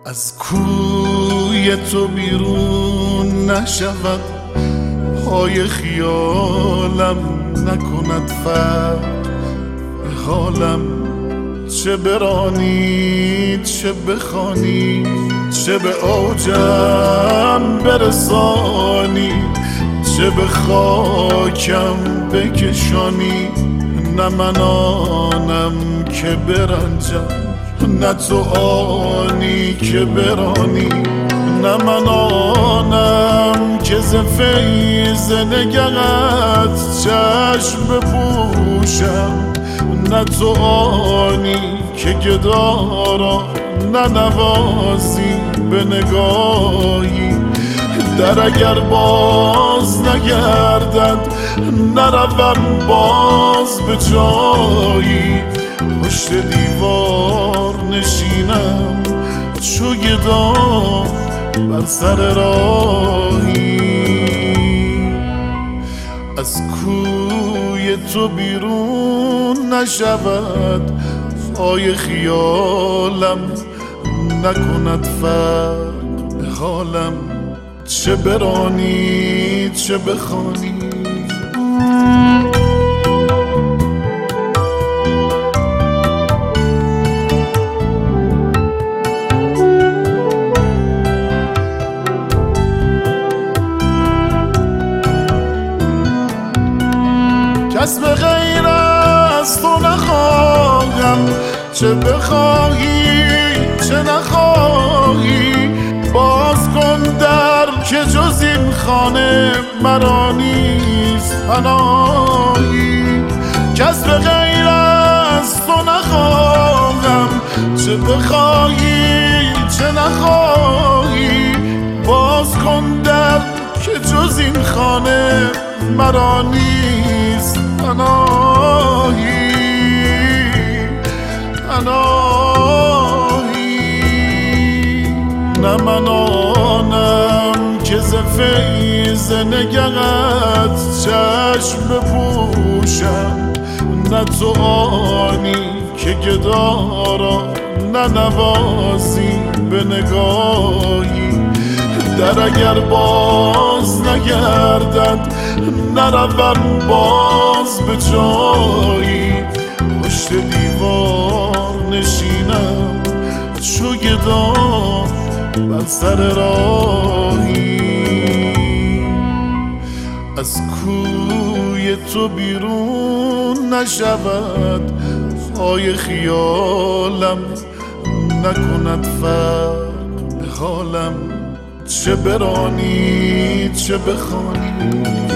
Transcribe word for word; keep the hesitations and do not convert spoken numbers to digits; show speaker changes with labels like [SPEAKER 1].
[SPEAKER 1] از کوی تو بیرون نشود، پای خیالم نکند فرق به حالم. چه برانی چه بخوانی، چه به اوجم برسانی، چه به خاکم بکشانی. نه من آنم که برنجم، نه تو آنی که برانی. نه من آنم که ز فیض نگهت چشم بپوشم، نه تو آنی که گدا را ننوازی به نگاهی. در اگر باز نگردد نروم باز به جایی، پشت دیوار نشینم چو گدا بر سر راهی. از کوی تو بیرون نشود، پای خیالم نکند فرق به حالم. چه برانی چه بخوانی. کس به غیر از تو نخواهم، چه بخواهی چه نخواهی. باز کن در که جز این خانه مرا نیست پناهی. کس به غیر از تو نخواهم، چه بخواهی چه نخواهی. باز کن در که جز این خانه مرا نیست پناهی پناهی. نه من آنم که ز فیض نگهت چشم بپوشم، نه تو آنی که گدا را ننوازی به نگاهی. در اگر باز نگردد نروم باز به جایی، پشت دیوار نشینم چو گدا بر سر راهی. از کوی تو بیرون نشود، پای خیالم نکند فرق به حالم. چه برانی چه بخوانی.